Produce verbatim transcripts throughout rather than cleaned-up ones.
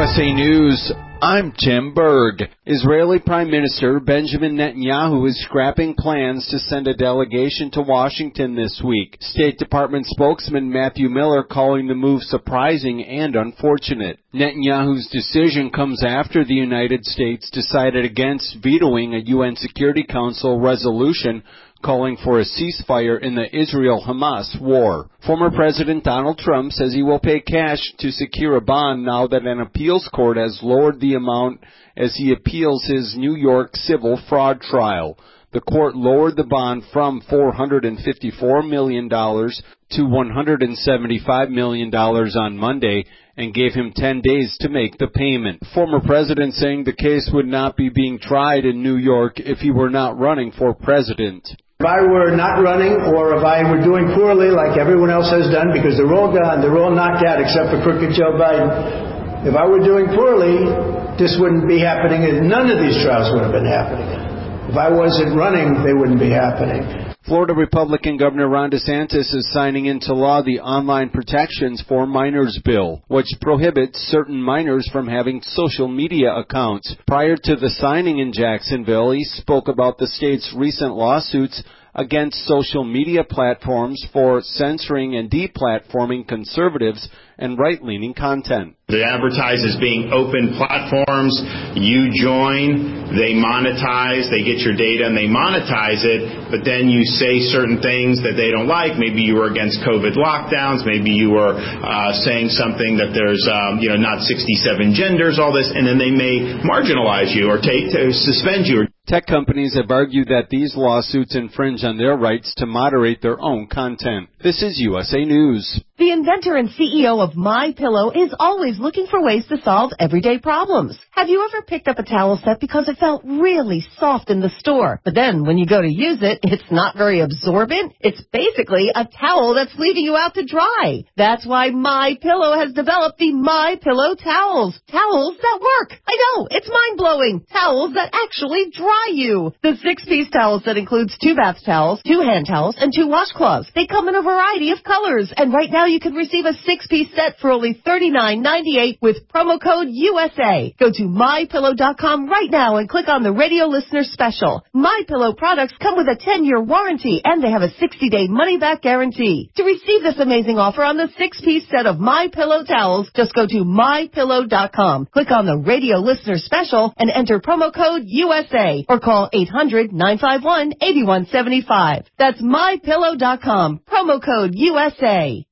S A News, I'm Tim Berg. Israeli Prime Minister Benjamin Netanyahu is scrapping plans to send a delegation to Washington this week. State Department spokesman Matthew Miller calling the move surprising and unfortunate. Netanyahu's decision comes after the United States decided against vetoing a U N Security Council resolution calling for a ceasefire in the Israel-Hamas war. Former President Donald Trump says he will pay cash to secure a bond now that an appeals court has lowered the amount as he appeals his New York civil fraud trial. The court lowered the bond from four hundred fifty-four million dollars to one hundred seventy-five million dollars on Monday and gave him ten days to make the payment. Former president saying the case would not be being tried in New York if he were not running for president. If I were not running or if I were doing poorly like everyone else has done, because they're all gone, they're all knocked out except for crooked Joe Biden. If I were doing poorly, this wouldn't be happening and none of these trials would have been happening. If I wasn't running, they wouldn't be happening. Florida Republican Governor Ron DeSantis is signing into law the Online Protections for Minors bill, which prohibits certain minors from having social media accounts. Prior to the signing in Jacksonville, he spoke about the state's recent lawsuits against social media platforms for censoring and deplatforming conservatives and right-leaning content. They advertise as being open platforms. You join, they monetize, they get your data and they monetize it, but then you say certain things that they don't like. Maybe you were against COVID lockdowns. Maybe you were uh, saying something that there's, um, you know, not sixty-seven genders, all this, and then they may marginalize you or take, to suspend you. Tech companies have argued that these lawsuits infringe on their rights to moderate their own content. This is U S A News. The inventor and C E O of MyPillow is always looking for ways to solve everyday problems. Have you ever picked up a towel set because it felt really soft in the store, but then when you go to use it, it's not very absorbent? It's basically a towel that's leaving you out to dry. That's why MyPillow has developed the MyPillow towels. Towels that work. I know, it's mind-blowing. Towels that actually dry you. The six-piece towel set includes two bath towels, two hand towels, and two washcloths. They come in a variety of colors, and right now you can receive a six-piece set for only thirty-nine ninety-eight with promo code U S A. Go to my pillow dot com right now and click on the radio listener special. MyPillow products come with a ten-year warranty, and they have a sixty-day money-back guarantee. To receive this amazing offer on the six-piece set of MyPillow towels, just go to my pillow dot com, click on the radio listener special, and enter promo code U S A, or call eight hundred nine five one eight one seven five. That's my pillow dot com, promo code U S A.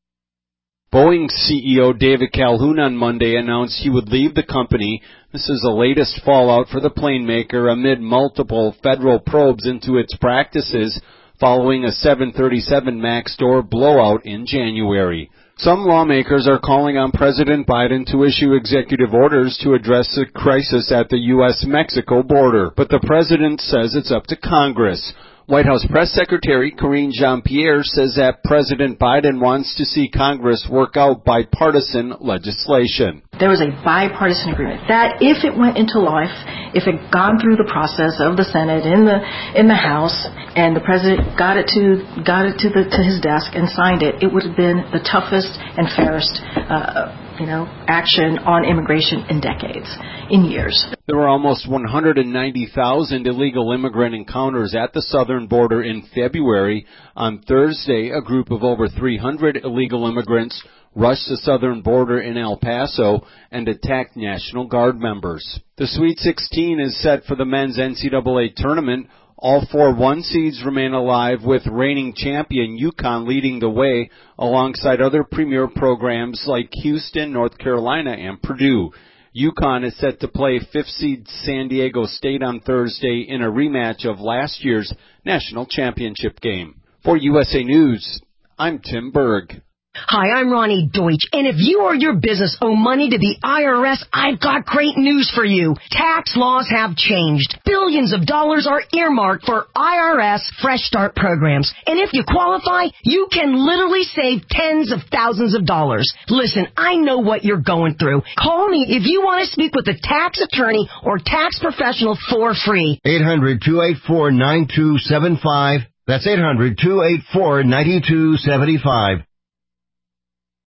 Boeing C E O David Calhoun on Monday announced he would leave the company. This is the latest fallout for the plane maker amid multiple federal probes into its practices following a seven thirty-seven MAX door blowout in January. Some lawmakers are calling on President Biden to issue executive orders to address the crisis at the U S Mexico border, but the president says it's up to Congress. White House Press Secretary Karine Jean-Pierre says that President Biden wants to see Congress work out bipartisan legislation. There was a bipartisan agreement that if it went into life, if it gone through the process of the Senate in the in the House, and the president got it to got it to the to his desk and signed it, it would have been the toughest and fairest uh, you know, action on immigration in decades, in years. There were almost one hundred ninety thousand illegal immigrant encounters at the southern border in February. On Thursday, a group of over three hundred illegal immigrants rushed the southern border in El Paso and attacked National Guard members. The Sweet sixteen is set for the men's N C double A tournament. All four one seeds remain alive, with reigning champion UConn leading the way alongside other premier programs like Houston, North Carolina, and Purdue. UConn is set to play fifth seed San Diego State on Thursday in a rematch of last year's national championship game. For U S A News, I'm Tim Berg. Hi, I'm Ronnie Deutsch, and if you or your business owe money to the I R S, I've got great news for you. Tax laws have changed. Billions of dollars are earmarked for I R S Fresh Start programs, and if you qualify, you can literally save tens of thousands of dollars. Listen, I know what you're going through. Call me if you want to speak with a tax attorney or tax professional for free. eight hundred two eight four nine two seven five. That's eight hundred two eight four nine two seven five.